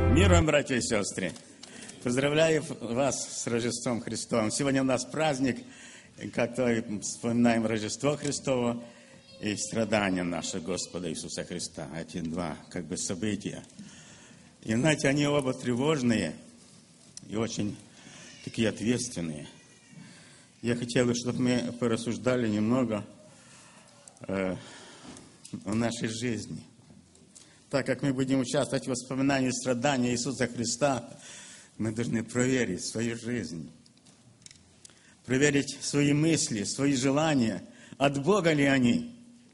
Мир вам, братья и сестры! Поздравляю вас с Рождеством Христовым. Сегодня у нас праздник, как-то вспоминаем Рождество Христово и страдания нашего Господа Иисуса Христа. Эти два события. И знаете, они оба тревожные и очень такие ответственные. Я хотел бы, чтобы мы порассуждали немного о нашей жизни. Так как мы будем участвовать в воспоминании страдания Иисуса Христа, мы должны проверить свою жизнь, проверить свои мысли, свои желания, от Бога ли они.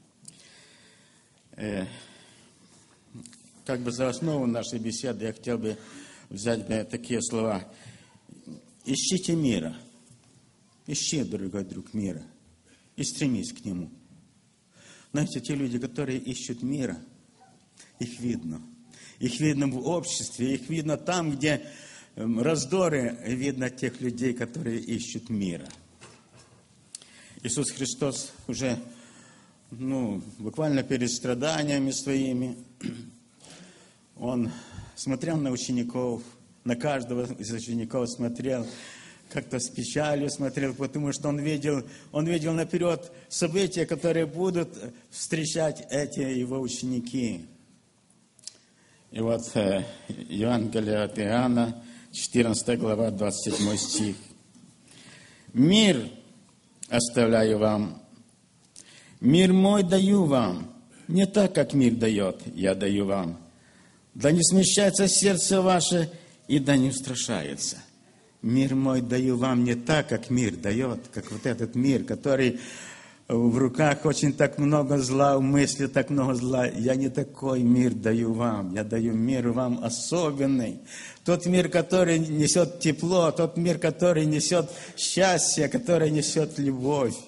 За основу нашей беседы я хотел бы взять такие слова. Ищите мира, ищи, дорогой друг, мира и стремись к нему. Знаете, те люди, которые ищут мира, их видно. Их видно в обществе, их видно там, где раздоры, видно тех людей, которые ищут мира. Иисус Христос уже, буквально перед страданиями своими, Он смотрел на учеников, на каждого из учеников смотрел, как-то с печалью смотрел, потому что он видел наперед события, которые будут встречать эти его ученики. И вот Евангелие от Иоанна, 14 глава, 27 стих. «Мир оставляю вам, мир мой даю вам, не так, как мир дает, я даю вам. Да не смущается сердце ваше, и да не устрашается. Мир мой даю вам не так, как мир дает», как вот этот мир, который в руках очень так много зла, в мысли так много зла. Я не такой мир даю вам. Я даю мир вам особенный. Тот мир, который несет тепло, тот мир, который несет счастье, который несет любовь.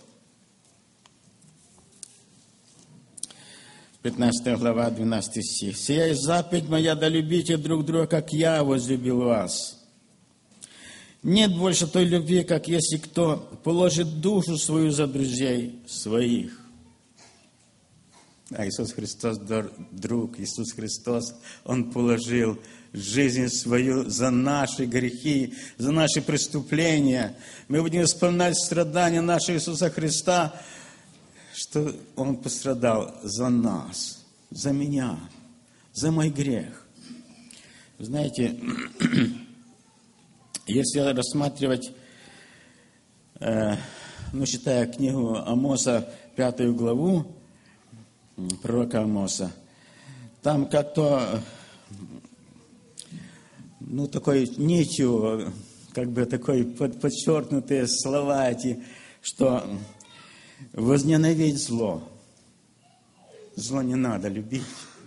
15 глава, 12 стих. «Сия есть заповедь моя, да любите друг друга, как я возлюбил вас. Нет больше той любви, как если кто положит душу свою за друзей своих». А Иисус Христос, друг, Иисус Христос, Он положил жизнь свою за наши грехи, за наши преступления. Мы будем вспоминать страдания нашего Иисуса Христа, что Он пострадал за нас, за меня, за мой грех. Знаете, если рассматривать, читая книгу Амоса, 5 главу, пророка Амоса, там как-то, такой нитью, такой подчеркнутые слова эти, что возненавидь зло. Зло не надо любить.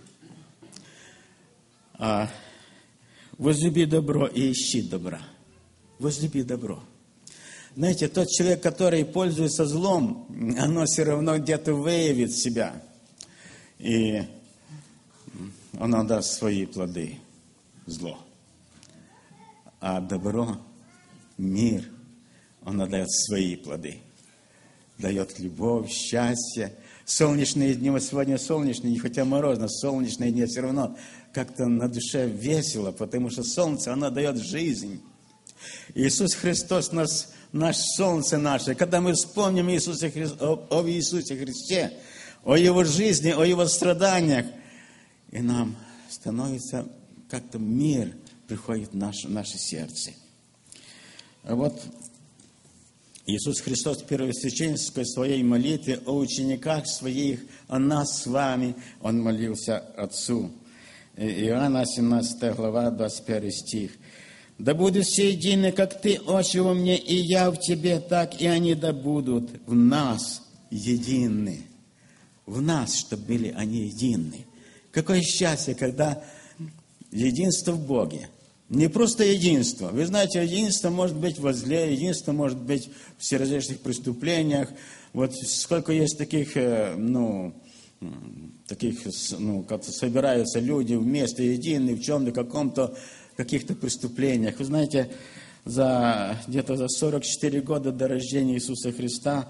А возлюби добро и ищи добра. Возлюби добро. Знаете, тот человек, который пользуется злом, оно все равно где-то выявит себя. И оно даст свои плоды. Зло. А добро, мир, оно дает свои плоды. Дает любовь, счастье. Солнечные дни, вот сегодня солнечные, хотя морозно, солнечные дни, все равно как-то на душе весело, потому что солнце, оно дает жизнь. Иисус Христос, наш солнце наше. Когда мы вспомним об Иисусе Христе, о Его жизни, о Его страданиях, и нам становится как-то мир приходит в наше сердце. А вот Иисус Христос в первосвященнической своей молитве о учениках своих, о нас с вами, Он молился Отцу. Иоанна 17 глава, 21 стих. «Да будут все едины, как Ты, Отче, во мне, и я в Тебе, так и они да будут в нас едины». В нас, чтобы были они едины. Какое счастье, когда единство в Боге. Не просто единство. Вы знаете, единство может быть во зле, единство может быть в всеразличных преступлениях. Вот сколько есть таких, как собираются люди вместе едины в чем-то, каких-то преступлениях. Вы знаете, где-то за 44 года до рождения Иисуса Христа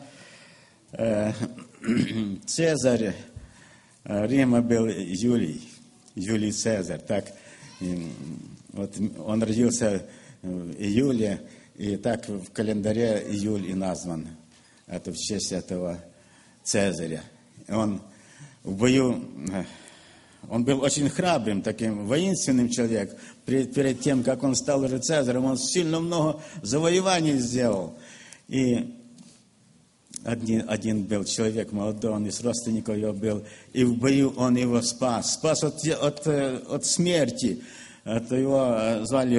Цезарь Рима был Юлий Цезарь, так Вот он родился в июле, и так в календаре июль и назван. Это в честь этого Цезаря. Он в бою, он был очень храбрым, таким воинственным человеком. Перед тем, как он стал уже Цезарем, он сильно много завоеваний сделал. И один был человек молодой, он из родственников его был, и в бою он его спас. Спас от смерти. Это его звали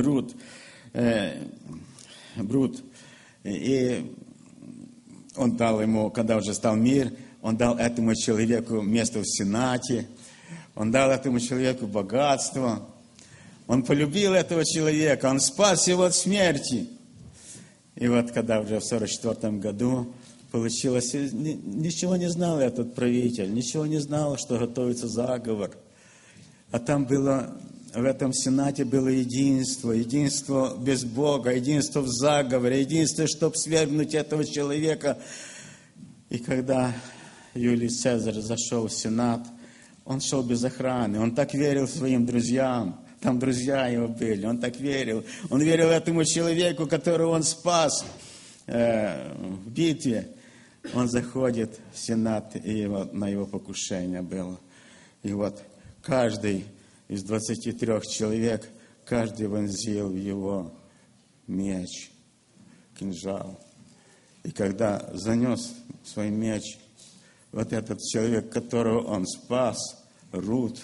Брут. И он дал ему, когда уже стал мир, он дал этому человеку место в Сенате, он дал этому человеку богатство. Он полюбил этого человека, он спас его от смерти. И вот когда уже в 1944 году получилось, ничего не знал этот правитель, ничего не знал, что готовится заговор. А там было, в этом Сенате было единство без Бога, единство в заговоре, единство, чтобы свергнуть этого человека. И когда Юлий Цезарь зашел в Сенат, он шел без охраны, он так верил своим друзьям. Там друзья его были, он так верил. Он верил этому человеку, которого он спас в битве. Он заходит в Сенат, и на его покушение было. И вот каждый из 23 человек, каждый вонзил в его меч, кинжал. И когда занес свой меч, вот этот человек, которого он спас, Рут,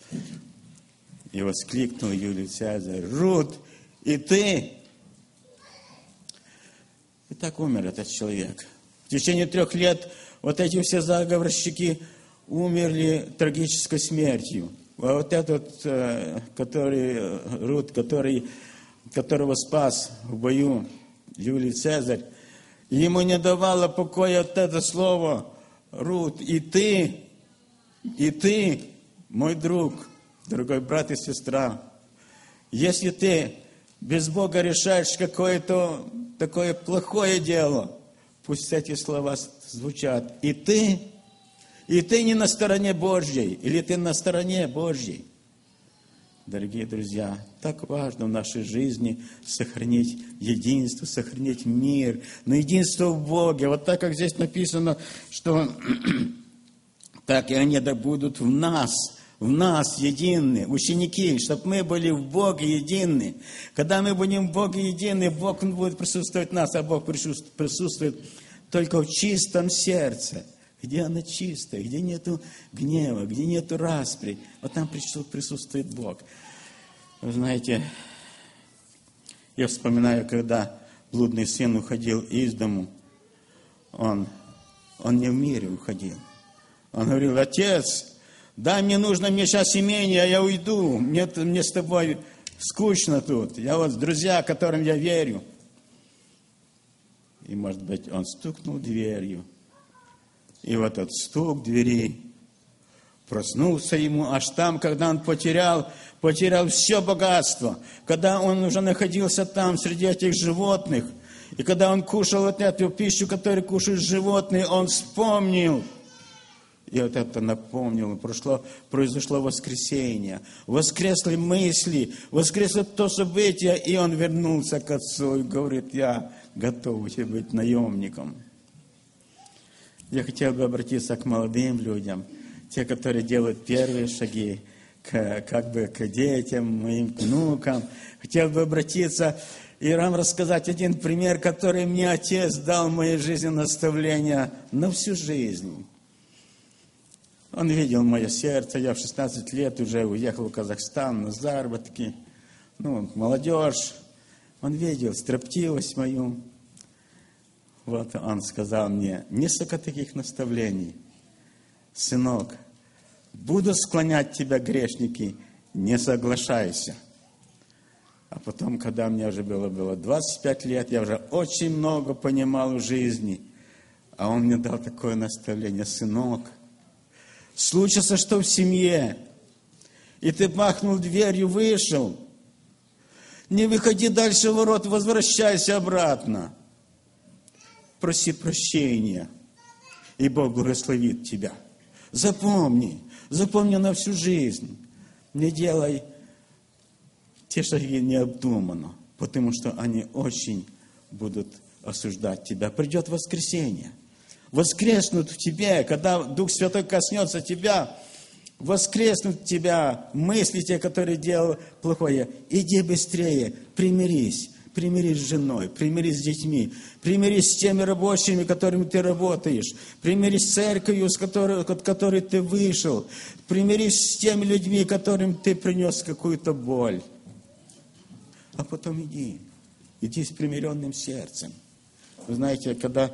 и воскликнул Юлий Цезарь: «Рут, и ты!» И так умер этот человек. В течение 3 лет вот эти все заговорщики умерли трагической смертью. А вот этот, Рут, которого спас в бою Юлий Цезарь, ему не давало покоя вот это слово: «Рут, и ты, мой друг, дорогой брат и сестра, если ты без Бога решаешь какое-то такое плохое дело, пусть эти слова звучат: и ты не на стороне Божьей, или ты на стороне Божьей». Дорогие друзья, так важно в нашей жизни сохранить единство, сохранить мир, но единство в Боге. Вот так, как здесь написано, что так и они да будут в нас едины, ученики, чтобы мы были в Боге едины. Когда мы будем в Боге едины, Бог будет присутствовать в нас, а Бог присутствует только в чистом сердце. Где оно чистое, где нету гнева, где нету распри, вот там присутствует Бог. Вы знаете, я вспоминаю, когда блудный сын уходил из дому, он не в мире уходил. Он говорил: «Отец, дай мне сейчас имение, а я уйду, мне с тобой скучно тут, я вот друзья, которым я верю». И, может быть, он стукнул дверью. И вот этот стук двери проснулся ему аж там, когда он потерял все богатство, когда он уже находился там среди этих животных, и когда он кушал вот эту пищу, которую кушают животные, он вспомнил. И вот это напомнил, произошло воскресение, воскресли мысли, воскресло то событие, и он вернулся к отцу и говорит: «Я готов быть наемником». Я хотел бы обратиться к молодым людям, те, которые делают первые шаги, к детям, моим внукам. Хотел бы обратиться и вам рассказать один пример, который мне отец дал в моей жизни наставление на всю жизнь. Он видел мое сердце, я в 16 лет уже уехал в Казахстан на заработки, молодежь. Он видел строптивость мою. Вот он сказал мне несколько таких наставлений: «Сынок, буду склонять тебя, грешники, не соглашайся». А потом, когда мне уже было 25 лет, я уже очень много понимал в жизни. А он мне дал такое наставление: «Сынок, случится, что в семье, и ты махнул дверью, вышел, не выходи дальше ворот, возвращайся обратно. Проси прощения, и Бог благословит тебя. Запомни на всю жизнь. Не делай те шаги необдуманно, потому что они очень будут осуждать тебя. Придет воскресенье. Воскреснут в тебе, когда Дух Святой коснется тебя, воскреснут в тебя мысли те, которые делал плохое. Иди быстрее, примирись. Примирись с женой, примирись с детьми, примирись с теми рабочими, которыми ты работаешь, примирись с церковью, от которой ты вышел, примирись с теми людьми, которым ты принес какую-то боль. А потом иди с примиренным сердцем. Вы знаете, когда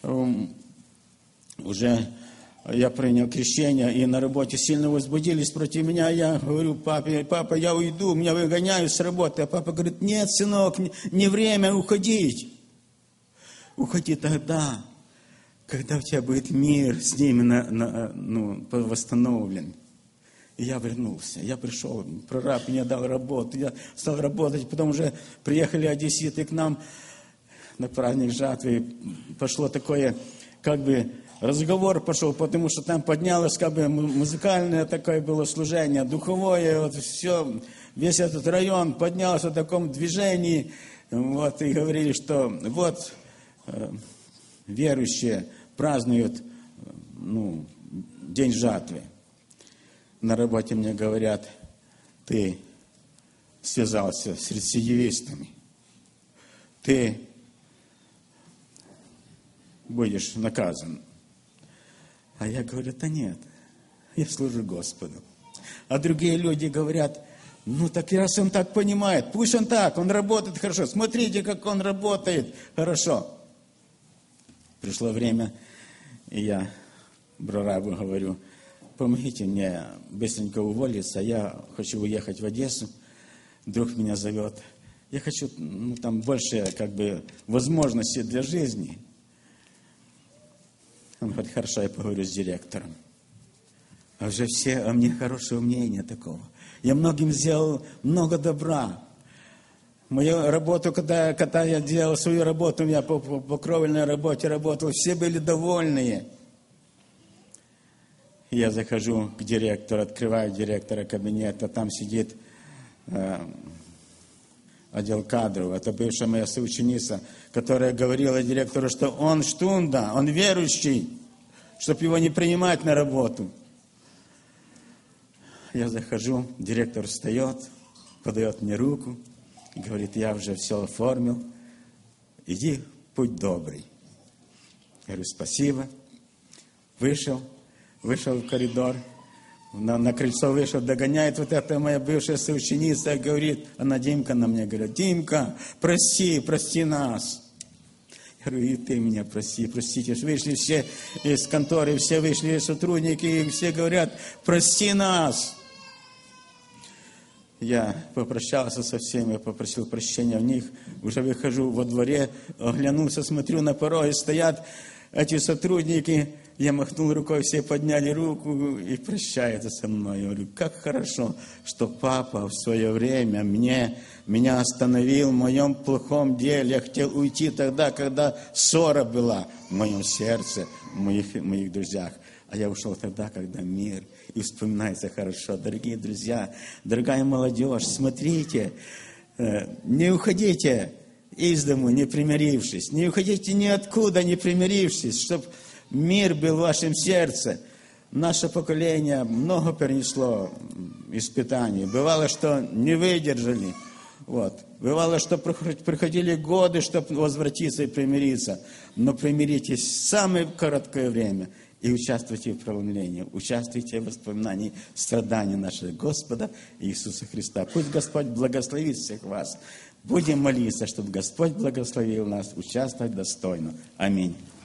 уже я принял крещение, и на работе сильно возбудились против меня, я говорю папе: папа, я уйду, меня выгоняют с работы. А папа говорит: нет, сынок, не время уходить. Уходи тогда, когда у тебя будет мир с ними восстановлен. И я вернулся, я пришел, прораб мне дал работу, я стал работать, потом уже приехали одесситы к нам на праздник жатвы, пошло такое, разговор пошел, потому что там поднялось музыкальное такое было служение, духовое, вот все, весь этот район поднялся в таком движении, вот, и говорили, что вот верующие празднуют день жатвы. На работе мне говорят: ты связался с рецидивистами, ты будешь наказан. А я говорю: да нет, я служу Господу. А другие люди говорят: так раз он так понимает, пусть он так, он работает хорошо, смотрите, как он работает хорошо. Пришло время, и я прорабу говорю: помогите мне быстренько уволиться, я хочу уехать в Одессу, друг меня зовет. Я хочу, там больше, возможностей для жизни. Он говорит: хорошо, я поговорю с директором. А уже все о мне хорошее мнение такого. Я многим сделал много добра. Мою работу, когда я делал свою работу, я по кровельной работе работал, все были довольные. Я захожу к директору, открываю директора кабинета, там сидит отдел кадров. Это бывшая моя соученица, которая говорила директору, что он штунда, он верующий, чтобы его не принимать на работу. Я захожу, директор встает, подает мне руку и говорит: я уже все оформил, иди, путь добрый. Я говорю: спасибо. Вышел в коридор, на крыльцо вышел, догоняет вот эта моя бывшая соученица, говорит, она Димка на меня говорит: Димка, прости нас. Я говорю: и ты меня простите. Вышли все из конторы, все вышли сотрудники, и все говорят: прости нас. Я попрощался со всеми, попросил прощения у них, уже выхожу во дворе, оглянулся, смотрю, на пороге стоят эти сотрудники. Я махнул рукой, все подняли руку и прощаются со мной. Я говорю: как хорошо, что папа в свое время меня остановил в моем плохом деле. Я хотел уйти тогда, когда ссора была в моем сердце, в моих друзьях. А я ушел тогда, когда мир. И вспоминается хорошо. Дорогие друзья, дорогая молодежь, смотрите, не уходите из дому, не примирившись. Не уходите ниоткуда, не примирившись, чтобы мир был в вашем сердце. Наше поколение много перенесло испытаний. Бывало, что не выдержали. Бывало, что приходили годы, чтобы возвратиться и примириться. Но примиритесь в самое короткое время и участвуйте в преломлении, участвуйте в воспоминании страданий нашего Господа Иисуса Христа. Пусть Господь благословит всех вас. Будем молиться, чтобы Господь благословил нас участвовать достойно. Аминь.